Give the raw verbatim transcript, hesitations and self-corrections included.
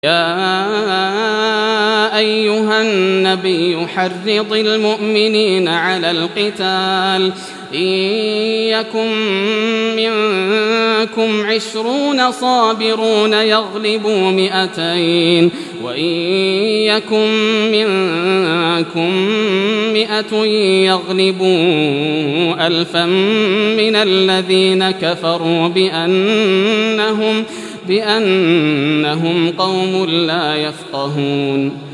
يا أيها النبي حرض المؤمنين على القتال إن يكن منكم عشرون صابرون يغلبوا مئتين وإن يكن منكم مئة يغلبوا ألفا من الذين كفروا بأنهم بأنهم قوم لا يفقهون